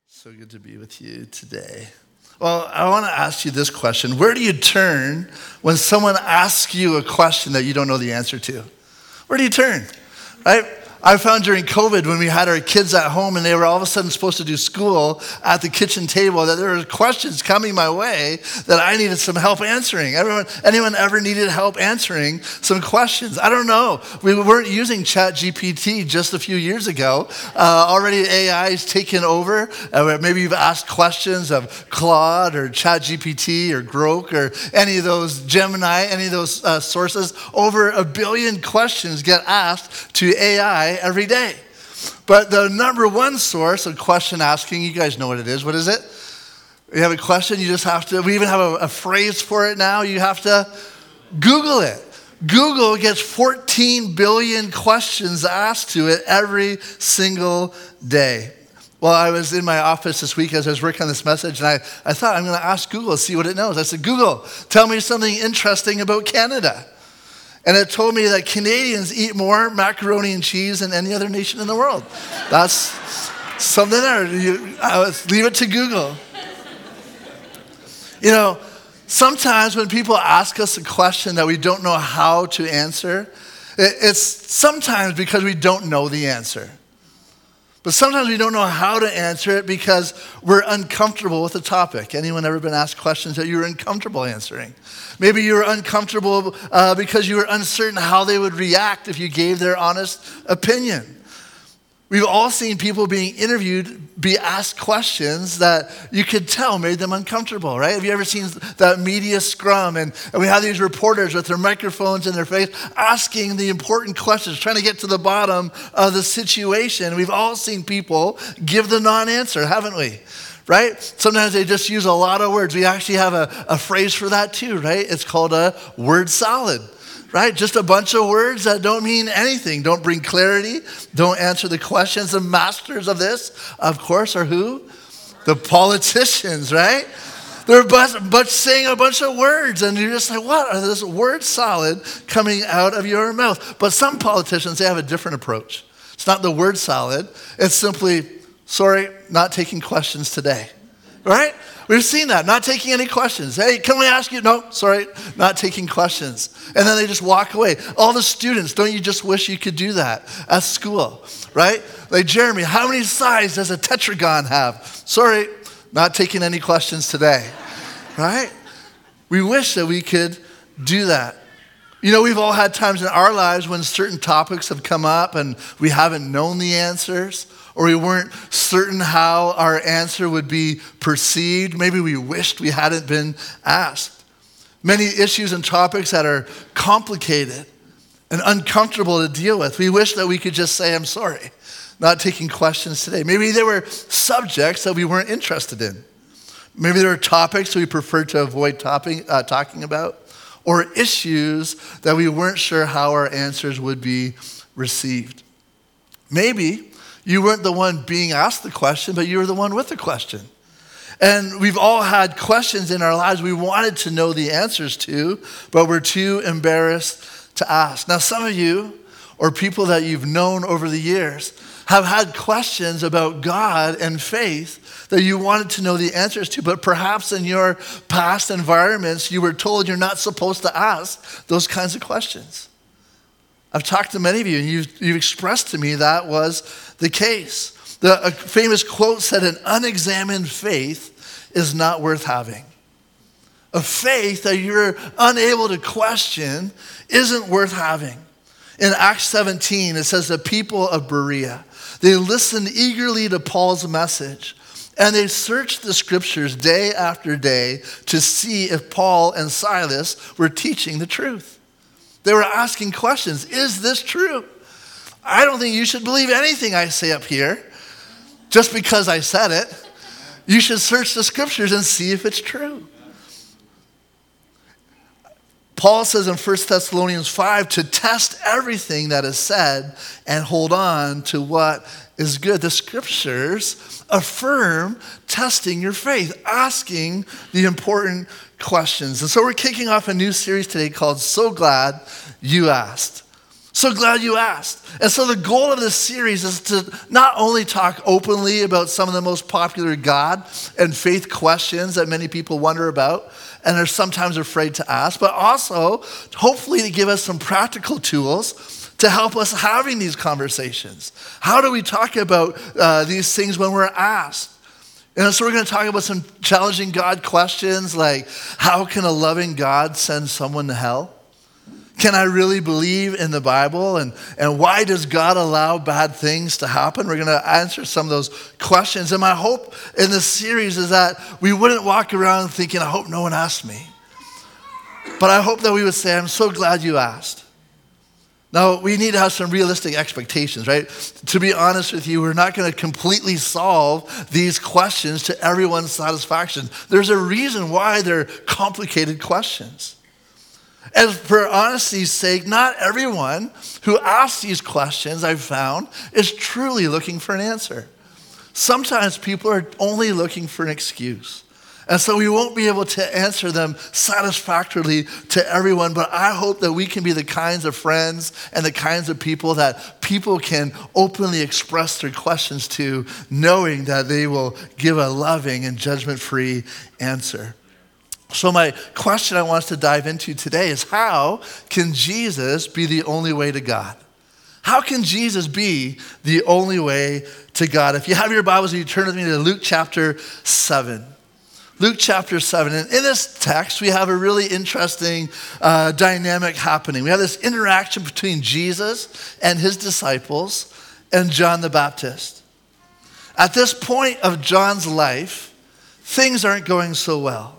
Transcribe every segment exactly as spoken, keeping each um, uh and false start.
So good to be with you today. Well, I want to ask you this question. Where do you turn when someone asks you a question that you don't know the answer to? Where do you turn, right? I found during COVID when we had our kids at home and they were all of a sudden supposed to do school at the kitchen table that there were questions coming my way that I needed some help answering. Everyone, anyone ever needed help answering some questions? I don't know. We weren't using ChatGPT just a few years ago. Uh, already A I is taken over. Uh, maybe you've asked questions of Claude or ChatGPT or Grok or any of those Gemini, any of those uh, sources. Over a billion questions get asked to A I every day. But the number one source of question asking, you guys know what it is. What is it? You have a question, you just have to, we even have a, a phrase for it now. You have to Google it. Google gets fourteen billion questions asked to it every single day. Well, I was in my office this week as I was working on this message, and I, I thought, I'm going to ask Google to see what it knows. I said, Google, tell me something interesting about Canada. And it told me that Canadians eat more macaroni and cheese than any other nation in the world. That's something there. You, I was, leave it to Google. You know, sometimes when people ask us a question that we don't know how to answer, it, it's sometimes because we don't know the answer. But sometimes we don't know how to answer it because we're uncomfortable with the topic. Anyone ever been asked questions that you were uncomfortable answering? Maybe you were uncomfortable uh, because you were uncertain how they would react if you gave their honest opinion. We've all seen people being interviewed be asked questions that you could tell made them uncomfortable, right? Have you ever seen that media scrum? And, and we have these reporters with their microphones in their face asking the important questions, trying to get to the bottom of the situation. We've all seen people give the non-answer, haven't we? Right? Sometimes they just use a lot of words. We actually have a, a phrase for that too, right? It's called a word salad. Right? Just a bunch of words that don't mean anything, don't bring clarity, don't answer the questions. The masters of this, of course, are who? The politicians, right? They're but, but saying a bunch of words, and you're just like, what are this word salad coming out of your mouth? But some politicians, they have a different approach. It's not the word salad. It's simply, sorry, not taking questions today, right? We've seen that, not taking any questions. Hey, can we ask you? No, sorry, not taking questions. And then they just walk away. All the students, don't you just wish you could do that at school, right? Like, Jeremy, how many sides does a tetragon have? Sorry, not taking any questions today, right? We wish that we could do that. You know, we've all had times in our lives when certain topics have come up and we haven't known the answers, or we weren't certain how our answer would be perceived. Maybe we wished we hadn't been asked. Many issues and topics that are complicated and uncomfortable to deal with. We wish that we could just say, I'm sorry, not taking questions today. Maybe there were subjects that we weren't interested in. Maybe there were topics we preferred to avoid topping, uh, talking about, or issues that we weren't sure how our answers would be received. Maybe you weren't the one being asked the question, but you were the one with the question. And we've all had questions in our lives we wanted to know the answers to, but we're too embarrassed to ask. Now, some of you, or people that you've known over the years, have had questions about God and faith that you wanted to know the answers to, but perhaps in your past environments, you were told you're not supposed to ask those kinds of questions. I've talked to many of you, and you've, you've expressed to me that was the case. The a famous quote said, an unexamined faith is not worth having. A faith that you're unable to question isn't worth having. In Acts seventeen, it says the people of Berea, they listened eagerly to Paul's message, and they searched the scriptures day after day to see if Paul and Silas were teaching the truth. They were asking questions. Is this true? I don't think you should believe anything I say up here just because I said it. You should search the scriptures and see if it's true. Paul says in First Thessalonians five to test everything that is said and hold on to what is good. The scriptures affirm testing your faith, asking the important questions. And so we're kicking off a new series today called So Glad You Asked. So glad you asked. And so the goal of this series is to not only talk openly about some of the most popular God and faith questions that many people wonder about and are sometimes afraid to ask, but also hopefully to give us some practical tools to help us having these conversations. How do we talk about uh, these things when we're asked? And so we're going to talk about some challenging God questions like, how can a loving God send someone to hell? Can I really believe in the Bible? And, and why does God allow bad things to happen? We're going to answer some of those questions. And my hope in this series is that we wouldn't walk around thinking, I hope no one asked me. But I hope that we would say, I'm so glad you asked. Now, we need to have some realistic expectations, right? To be honest with you, we're not going to completely solve these questions to everyone's satisfaction. There's a reason why they're complicated questions. And for honesty's sake, not everyone who asks these questions, I've found, is truly looking for an answer. Sometimes people are only looking for an excuse. And so we won't be able to answer them satisfactorily to everyone, but I hope that we can be the kinds of friends and the kinds of people that people can openly express their questions to, knowing that they will give a loving and judgment-free answer. So my question I want us to dive into today is, how can Jesus be the only way to God? How can Jesus be the only way to God? If you have your Bibles, you turn with me to Luke chapter seven. Luke chapter seven. And in this text, we have a really interesting uh, dynamic happening. We have this interaction between Jesus and his disciples and John the Baptist. At this point of John's life, things aren't going so well.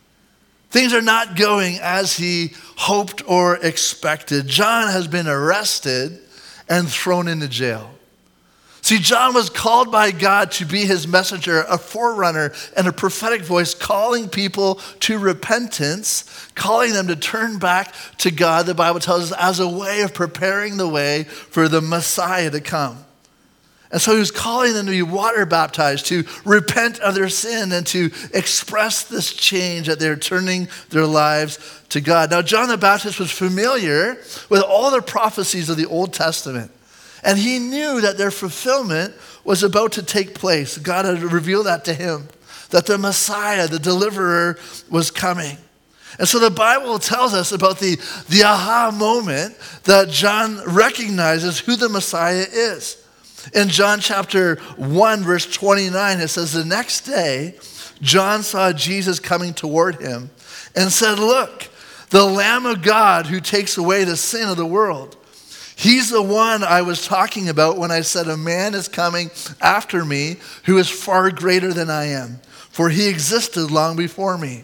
Things are not going as he hoped or expected. John has been arrested and thrown into jail. See, John was called by God to be his messenger, a forerunner, and a prophetic voice calling people to repentance, calling them to turn back to God, the Bible tells us, as a way of preparing the way for the Messiah to come. And so he was calling them to be water baptized, to repent of their sin, and to express this change that they're turning their lives to God. Now, John the Baptist was familiar with all the prophecies of the Old Testament, and he knew that their fulfillment was about to take place. God had revealed that to him, that the Messiah, the deliverer, was coming. And so the Bible tells us about the, the aha moment that John recognizes who the Messiah is. In John chapter one, verse twenty-nine, it says, the next day, John saw Jesus coming toward him and said, look, the Lamb of God who takes away the sin of the world. He's the one I was talking about when I said, a man is coming after me who is far greater than I am, for he existed long before me.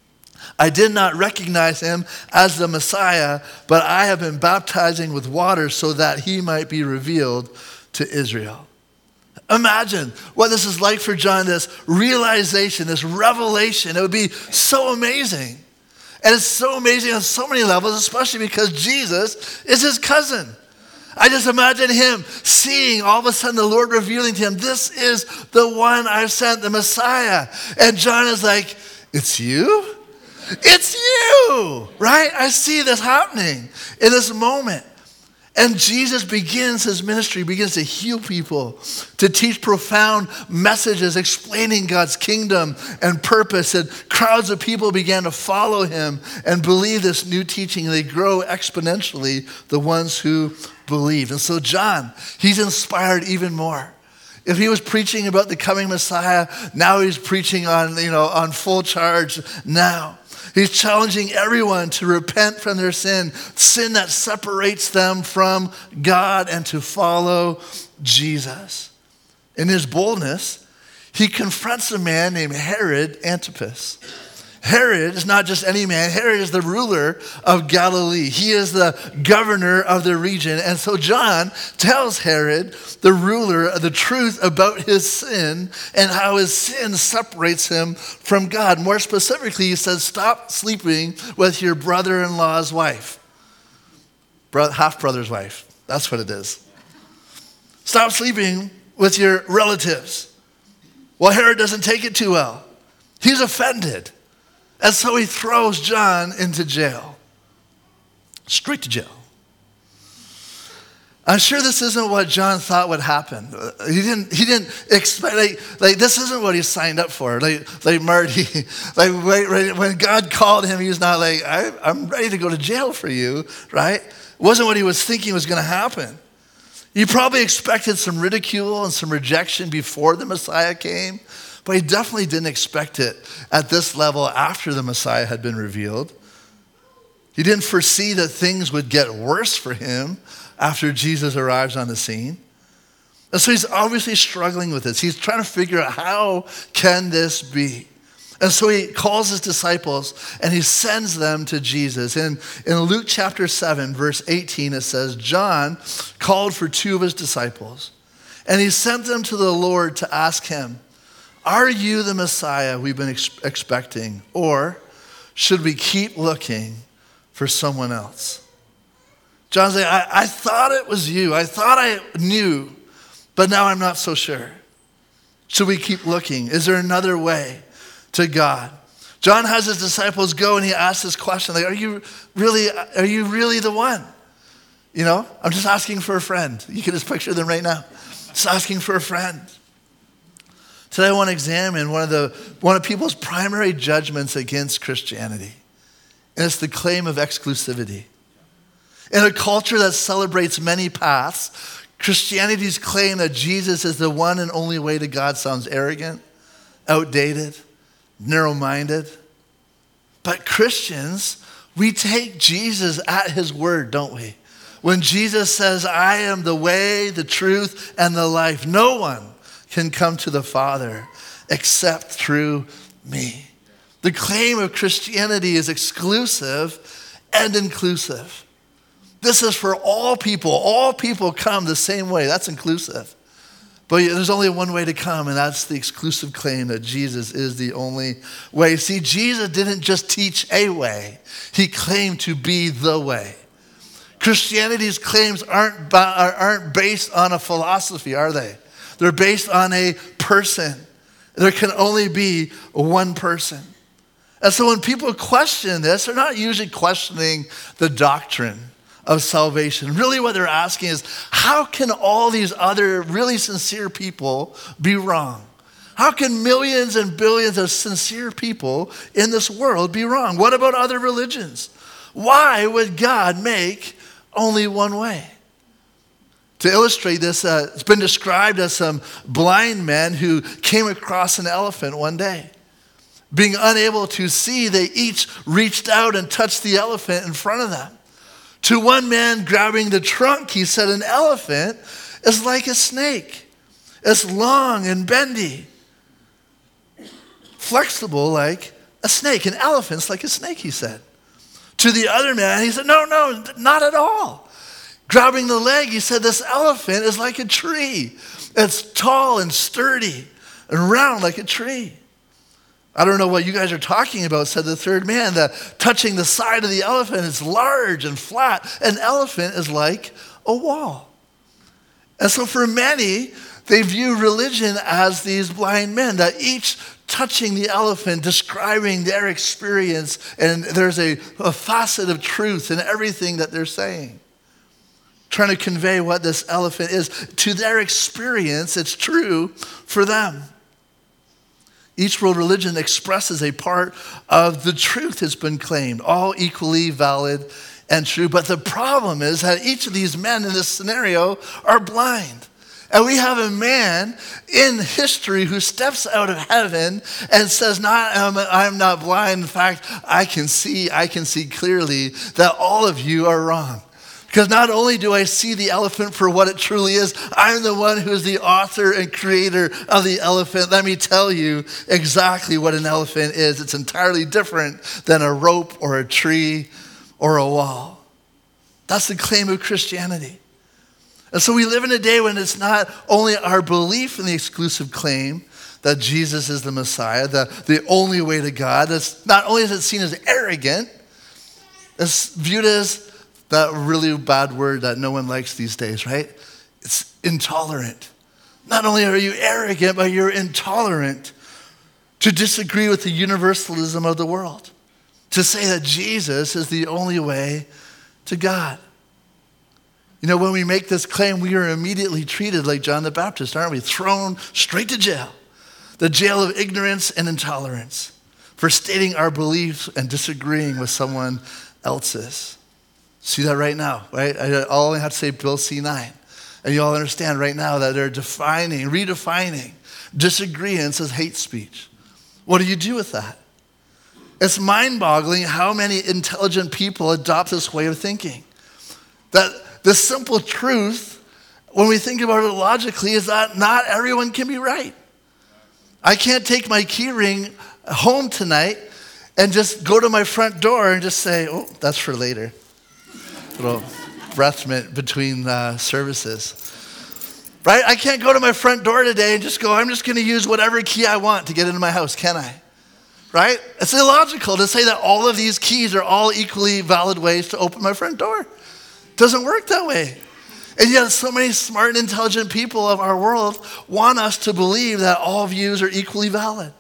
I did not recognize him as the Messiah, but I have been baptizing with water so that he might be revealed to Israel. Imagine what this is like for John, this realization, this revelation. It would be so amazing. And it's so amazing on so many levels, especially because Jesus is his cousin. I just imagine him seeing all of a sudden the Lord revealing to him, this is the one I sent, the Messiah. And John is like, it's you? It's you, right? I see this happening in this moment. And Jesus begins his ministry, begins to heal people, to teach profound messages explaining God's kingdom and purpose. And crowds of people began to follow him and believe this new teaching. They grow exponentially, the ones who believed. And so John, he's inspired even more. If he was preaching about the coming Messiah, now he's preaching on, you know, on full charge now. He's challenging everyone to repent from their sin, sin that separates them from God, and to follow Jesus. In his boldness, he confronts a man named Herod Antipas. Herod is not just any man. Herod is the ruler of Galilee. He is the governor of the region. And so John tells Herod, the ruler, the truth about his sin and how his sin separates him from God. More specifically, he says, stop sleeping with your brother-in-law's wife. Bro- half-brother's wife. That's what it is. Stop sleeping with your relatives. Well, Herod doesn't take it too well. He's offended. And so he throws John into jail. Straight to jail. I'm sure this isn't what John thought would happen. He didn't, he didn't expect, like, like this isn't what he signed up for. Like, like Marty, like wait, right, when God called him, he was not like, I, I'm ready to go to jail for you, right? It wasn't what he was thinking was going to happen. He probably expected some ridicule and some rejection before the Messiah came, but he definitely didn't expect it at this level after the Messiah had been revealed. He didn't foresee that things would get worse for him after Jesus arrives on the scene. And so he's obviously struggling with this. He's trying to figure out, how can this be? And so he calls his disciples and he sends them to Jesus. And in Luke chapter seven, verse eighteen, it says, John called for two of his disciples, and he sent them to the Lord to ask him, are you the Messiah we've been ex- expecting? Or should we keep looking for someone else? John's like, I, I thought it was you. I thought I knew, but now I'm not so sure. Should we keep looking? Is there another way to God? John has his disciples go and he asks this question, like, are you really, are you really the one? You know, I'm just asking for a friend. You can just picture them right now. Just asking for a friend. Today I want to examine one of the one of people's primary judgments against Christianity. And it's the claim of exclusivity. In a culture that celebrates many paths, Christianity's claim that Jesus is the one and only way to God sounds arrogant, outdated, narrow-minded. But Christians, we take Jesus at his word, don't we? When Jesus says, I am the way, the truth, and the life, no one can come to the Father except through me. The claim of Christianity is exclusive and inclusive. This is for all people. All people come the same way. That's inclusive. But there's only one way to come, and that's the exclusive claim that Jesus is the only way. See, Jesus didn't just teach a way. He claimed to be the way. Christianity's claims aren't, aren't based on a philosophy, are they? They're based on a person. There can only be one person. And so when people question this, they're not usually questioning the doctrine of salvation. Really what they're asking is, how can all these other really sincere people be wrong? How can millions and billions of sincere people in this world be wrong? What about other religions? Why would God make only one way? To illustrate this, uh, it's been described as some blind men who came across an elephant one day. Being unable to see, they each reached out and touched the elephant in front of them. To one man grabbing the trunk, he said, an elephant is like a snake. It's long and bendy, flexible like a snake. An elephant's like a snake, he said. To the other man, he said, no, no, not at all. Grabbing the leg, he said, this elephant is like a tree. It's tall and sturdy and round like a tree. I don't know what you guys are talking about, said the third man. The, touching the side of the elephant is large and flat. An elephant is like a wall. And so for many, they view religion as these blind men, that each touching the elephant, describing their experience, and there's a, a facet of truth in everything that they're saying. Trying to convey what this elephant is. To their experience, it's true for them. Each world religion expresses a part of the truth that's been claimed, all equally valid and true. But the problem is that each of these men in this scenario are blind. And we have a man in history who steps out of heaven and says, not, um, I'm not blind. In fact, I can see, I can see clearly that all of you are wrong. Because not only do I see the elephant for what it truly is, I'm the one who is the author and creator of the elephant. Let me tell you exactly what an elephant is. It's entirely different than a rope or a tree or a wall. That's the claim of Christianity. And so we live in a day when it's not only our belief in the exclusive claim that Jesus is the Messiah, the, the only way to God. That's not only is it seen as arrogant, it's viewed as that really bad word that no one likes these days, right? It's intolerant. Not only are you arrogant, but you're intolerant to disagree with the universalism of the world, to say that Jesus is the only way to God. You know, when we make this claim, we are immediately treated like John the Baptist, aren't we? Thrown straight to jail. The jail of ignorance and intolerance for stating our beliefs and disagreeing with someone else's. See that right now, right? I only have to say Bill C nine. And you all understand right now that they're defining, redefining disagreements as hate speech. What do you do with that? It's mind-boggling how many intelligent people adopt this way of thinking. That the simple truth, when we think about it logically, is that not everyone can be right. I can't take my key ring home tonight and just go to my front door and just say, oh, that's for later. Little breath mint between uh, services. Right? I can't go to my front door today and just go, I'm just going to use whatever key I want to get into my house, can I? Right? It's illogical to say that all of these keys are all equally valid ways to open my front door. It doesn't work that way. And yet so many smart and intelligent people of our world want us to believe that all views are equally valid.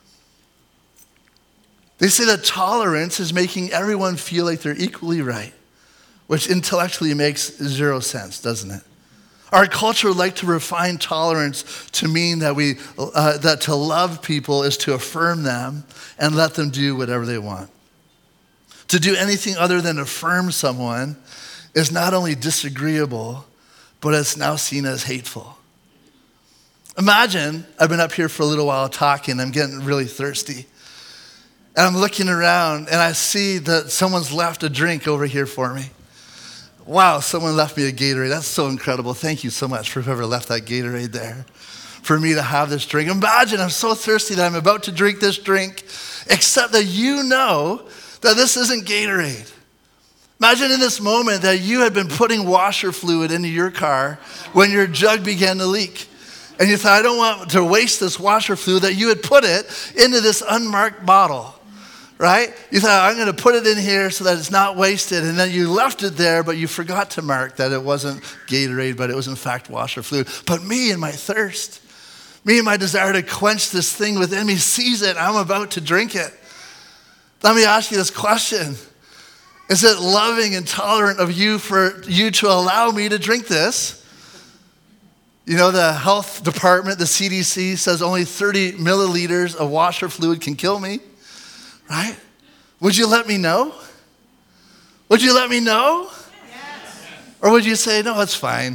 They say that tolerance is making everyone feel like they're equally right, which intellectually makes zero sense, doesn't it? Our culture would like to refine tolerance to mean that we uh, that to love people is to affirm them and let them do whatever they want. To do anything other than affirm someone is not only disagreeable, but it's now seen as hateful. Imagine, I've been up here for a little while talking, I'm getting really thirsty. And I'm looking around and I see that someone's left a drink over here for me. Wow, someone left me a Gatorade. That's so incredible. Thank you so much for whoever left that Gatorade there for me to have this drink. Imagine I'm so thirsty that I'm about to drink this drink, except that you know that this isn't Gatorade. Imagine in this moment that you had been putting washer fluid into your car when your jug began to leak. And you thought, I don't want to waste this washer fluid, that you had put it into this unmarked bottle. Right? You thought, I'm going to put it in here so that it's not wasted. And then you left it there, but you forgot to mark that it wasn't Gatorade, but it was in fact washer fluid. But me and my thirst, me and my desire to quench this thing within me sees it. I'm about to drink it. Let me ask you this question. Is it loving and tolerant of you for you to allow me to drink this? You know, the health department, the C D C, says only thirty milliliters of washer fluid can kill me. Right? Would you let me know? Would you let me know? Yes. Or would you say, no, it's fine.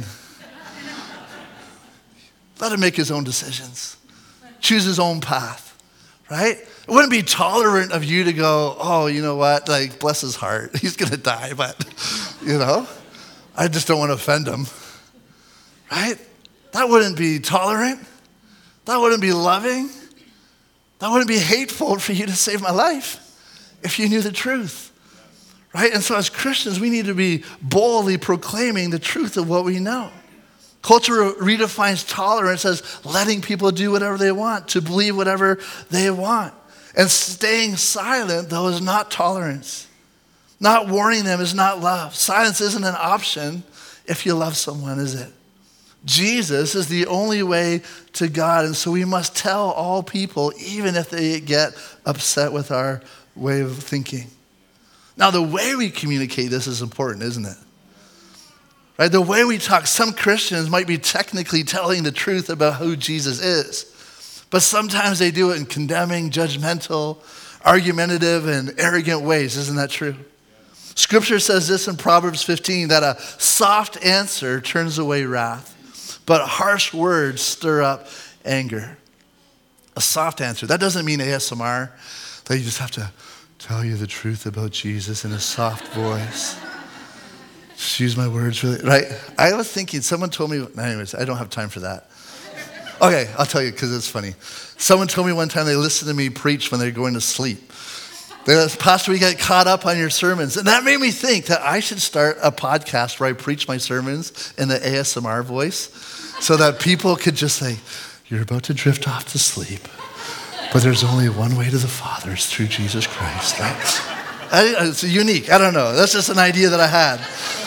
Let him make his own decisions. Choose his own path. Right? It wouldn't be tolerant of you to go, oh, you know what? Like, bless his heart. He's going to die, but, you know, I just don't want to offend him. Right? That wouldn't be tolerant. That wouldn't be loving. That wouldn't be hateful for you to save my life if you knew the truth, right? And so as Christians, we need to be boldly proclaiming the truth of what we know. Culture redefines tolerance as letting people do whatever they want, to believe whatever they want. And staying silent, though, is not tolerance. Not warning them is not love. Silence isn't an option if you love someone, is it? Jesus is the only way to God, and so we must tell all people, even if they get upset with our way of thinking. Now, the way we communicate this is important, isn't it? Right? The way we talk, some Christians might be technically telling the truth about who Jesus is, but sometimes they do it in condemning, judgmental, argumentative, and arrogant ways. Isn't that true? Scripture says this in Proverbs fifteen, that a soft answer turns away wrath, but harsh words stir up anger. A soft answer. That doesn't mean A S M R, that you just have to tell you the truth about Jesus in a soft voice. Just use my words really, right? I was thinking, someone told me, anyways, I don't have time for that. Okay, I'll tell you because it's funny. Someone told me one time they listened to me preach when they're going to sleep. They said, Pastor, we get caught up on your sermons. And that made me think that I should start a podcast where I preach my sermons in the A S M R voice so that people could just say, you're about to drift off to sleep, but there's only one way to the Father, it's through Jesus Christ, right? I, it's unique. I don't know. That's just an idea that I had.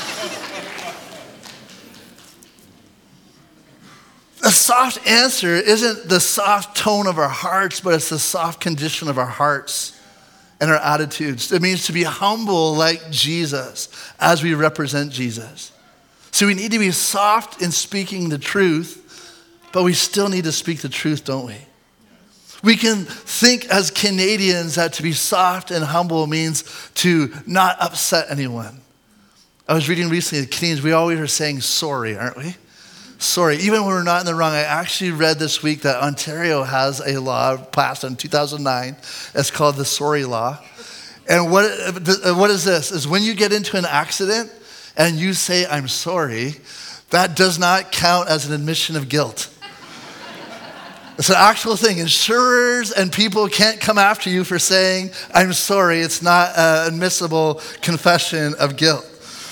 A soft answer isn't the soft tone of our hearts, but it's the soft condition of our hearts and our attitudes. It means to be humble like Jesus as we represent Jesus. So we need to be soft in speaking the truth, but we still need to speak the truth, don't we? We can think as Canadians that to be soft and humble means to not upset anyone. I was reading recently, the Canadians, we always are saying sorry, aren't we? Sorry, even when we're not in the wrong. I actually read this week that Ontario has a law passed in two thousand nine. It's called the Sorry Law. And what, what is this? Is when you get into an accident and you say, I'm sorry, that does not count as an admission of guilt. It's an actual thing. Insurers and people can't come after you for saying, I'm sorry. It's not an admissible confession of guilt.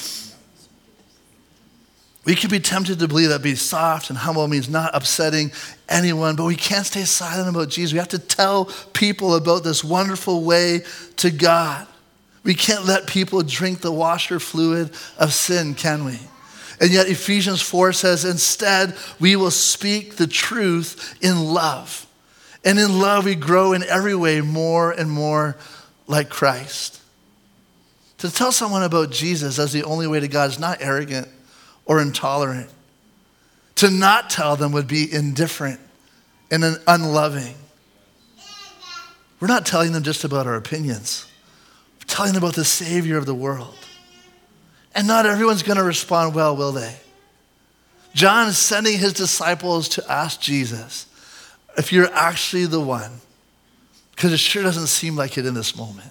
We could be tempted to believe that being soft and humble means not upsetting anyone, but we can't stay silent about Jesus. We have to tell people about this wonderful way to God. We can't let people drink the washer fluid of sin, can we? And yet Ephesians four says, instead, we will speak the truth in love. And in love, we grow in every way more and more like Christ. To tell someone about Jesus as the only way to God is not arrogant or intolerant. To not tell them would be indifferent and unloving. We're not telling them just about our opinions. We're telling them about the Savior of the world. And not everyone's going to respond well, will they? John is sending his disciples to ask Jesus if you're actually the one, because it sure doesn't seem like it in this moment.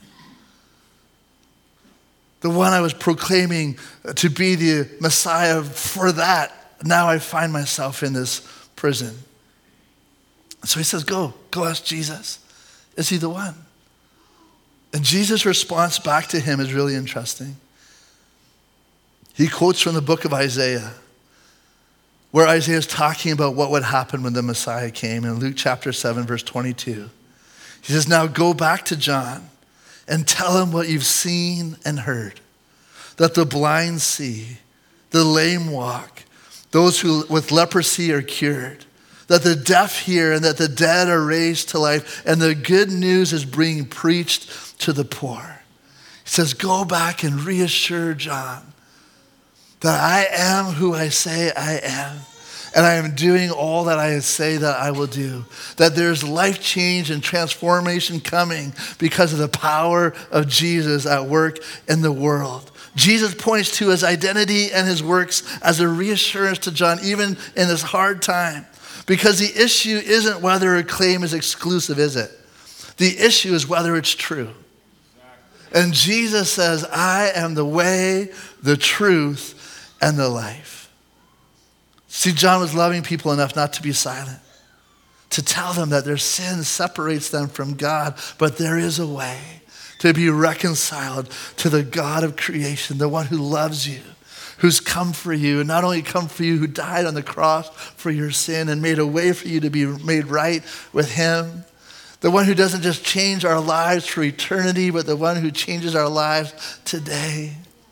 The one I was proclaiming to be the Messiah, for that, now I find myself in this prison. So he says, go, go ask Jesus. Is he the one? And Jesus' response back to him is really interesting. He quotes from the book of Isaiah, where Isaiah is talking about what would happen when the Messiah came. In Luke chapter seven, verse twenty-two, he says, now go back to John and tell him what you've seen and heard, that the blind see, the lame walk, those who with leprosy are cured, that the deaf hear and that the dead are raised to life, and the good news is being preached to the poor. He says, go back and reassure John that I am who I say I am, and I am doing all that I say that I will do, that there's life change and transformation coming because of the power of Jesus at work in the world. Jesus points to his identity and his works as a reassurance to John, even in this hard time, because the issue isn't whether a claim is exclusive, is it? The issue is whether it's true. And Jesus says, I am the way, the truth, and the life. See, John was loving people enough not to be silent, to tell them that their sin separates them from God, but there is a way to be reconciled to the God of creation, the one who loves you, who's come for you, and not only come for you, who died on the cross for your sin and made a way for you to be made right with him. The one who doesn't just change our lives for eternity, but the one who changes our lives today.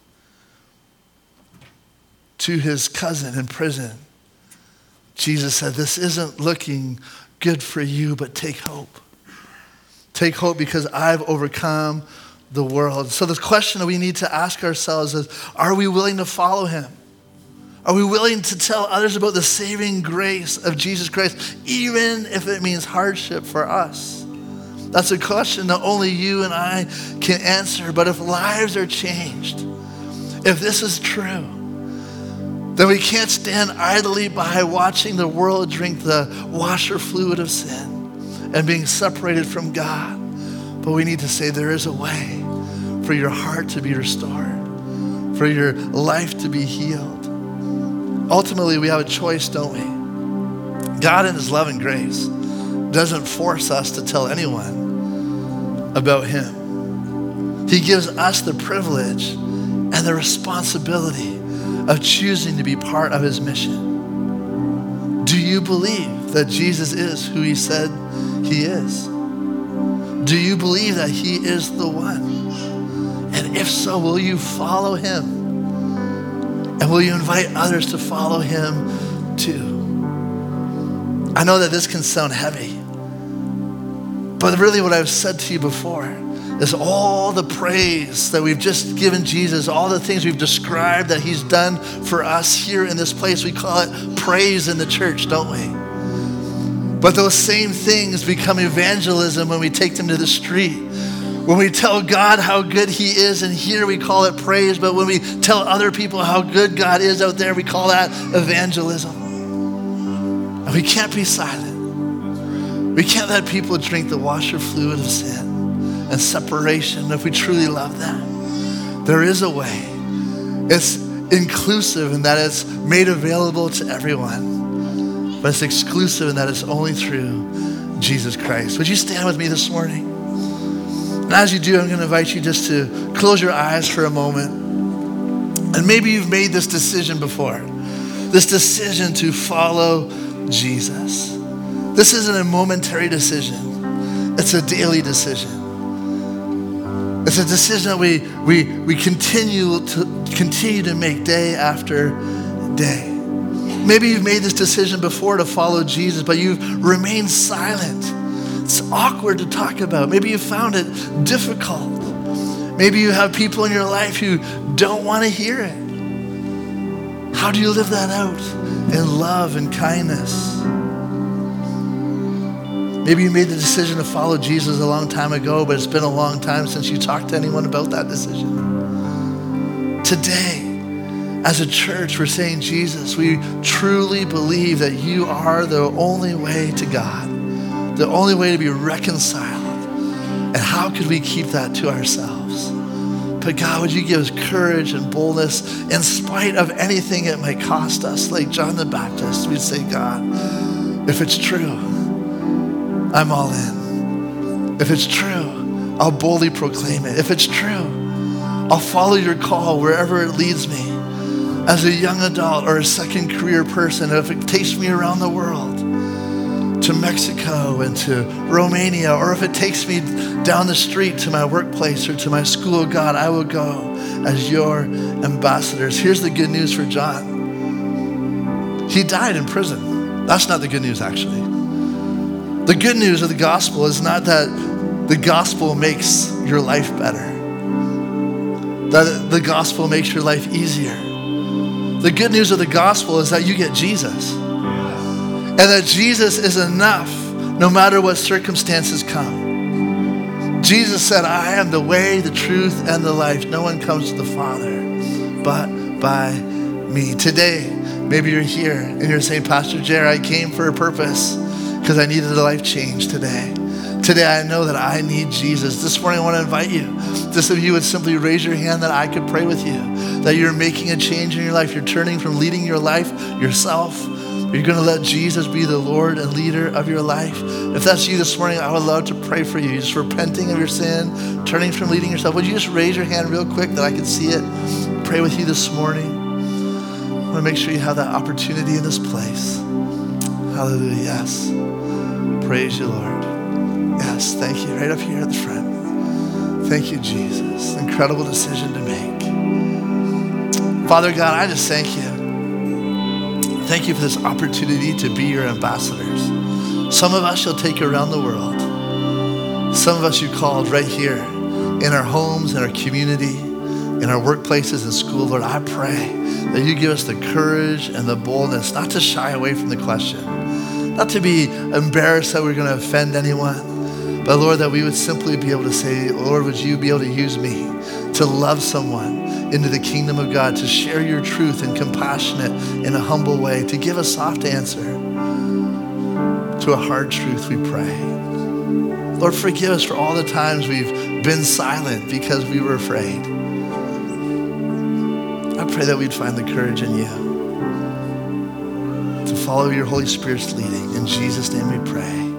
To his cousin in prison, Jesus said, this isn't looking good for you, but take hope. Take hope because I've overcome the world. So the question that we need to ask ourselves is, are we willing to follow him? Are we willing to tell others about the saving grace of Jesus Christ, even if it means hardship for us? That's a question that only you and I can answer. But if lives are changed, if this is true, then we can't stand idly by watching the world drink the washer fluid of sin and being separated from God. But we need to say there is a way for your heart to be restored, for your life to be healed. Ultimately, we have a choice, don't we? God in his love and grace doesn't force us to tell anyone about him. He gives us the privilege and the responsibility of choosing to be part of his mission. Do you believe that Jesus is who he said he is? Do you believe that he is the one? And if so, will you follow him? And will you invite others to follow him too? I know that this can sound heavy, but really what I've said to you before is all the praise that we've just given Jesus, all the things we've described that he's done for us here in this place. We call it praise in the church, don't we? But those same things become evangelism when we take them to the street. When we tell God how good he is, and here we call it praise, but when we tell other people how good God is out there, we call that evangelism. And we can't be silent. We can't let people drink the washer fluid of sin and separation if we truly love them. There is a way. It's inclusive in that it's made available to everyone, but it's exclusive in that it's only through Jesus Christ. Would you stand with me this morning? And as you do, I'm going to invite you just to close your eyes for a moment. And maybe you've made this decision before, this decision to follow Jesus. This isn't a momentary decision. It's a daily decision. It's a decision that we, we, we continue to continue to make day after day. Maybe you've made this decision before to follow Jesus, but you've remained silent. It's awkward to talk about. Maybe you found it difficult. Maybe you have people in your life who don't want to hear it. How do you live that out in love and kindness? Maybe you made the decision to follow Jesus a long time ago, but it's been a long time since you talked to anyone about that decision. Today, as a church, we're saying, Jesus, we truly believe that you are the only way to God, the only way to be reconciled. And how could we keep that to ourselves? But God, would you give us courage and boldness in spite of anything it might cost us? Like John the Baptist, we'd say, God, if it's true, I'm all in. If it's true, I'll boldly proclaim it. If it's true, I'll follow your call wherever it leads me. As a young adult or a second career person, if it takes me around the world, to Mexico and to Romania, or if it takes me down the street to my workplace or to my school, God, I will go as your ambassadors. Here's the good news for John. He died in prison. That's not the good news, actually. The good news of the gospel is not that the gospel makes your life better, that the gospel makes your life easier. The good news of the gospel is that you get Jesus, and that Jesus is enough no matter what circumstances come. Jesus said, I am the way, the truth, and the life. No one comes to the Father but by me. Today, maybe you're here and you're saying, Pastor Jer, I came for a purpose because I needed a life change today. Today, I know that I need Jesus. This morning, I want to invite you, just if you would simply raise your hand that I could pray with you, that you're making a change in your life. You're turning from leading your life yourself. You're going to let Jesus be the Lord and leader of your life. If that's you this morning, I would love to pray for you. Just repenting of your sin, turning from leading yourself. Would you just raise your hand real quick that I can see it? Pray with you this morning. I want to make sure you have that opportunity in this place. Hallelujah, yes. Praise you, Lord. Yes, thank you. Right up here at the front. Thank you, Jesus. Incredible decision to make. Father God, I just thank you. Thank you for this opportunity to be your ambassadors. Some of us you'll take around the world. Some of us you called right here in our homes, in our community, in our workplaces and school. Lord, I pray that you give us the courage and the boldness not to shy away from the question, not to be embarrassed that we're going to offend anyone, but Lord, that we would simply be able to say, Lord, would you be able to use me to love someone into the kingdom of God, to share your truth and compassionate in a humble way, to give a soft answer to a hard truth, we pray. Lord, forgive us for all the times we've been silent because we were afraid. I pray that we'd find the courage in you to follow your Holy Spirit's leading. In Jesus' name we pray.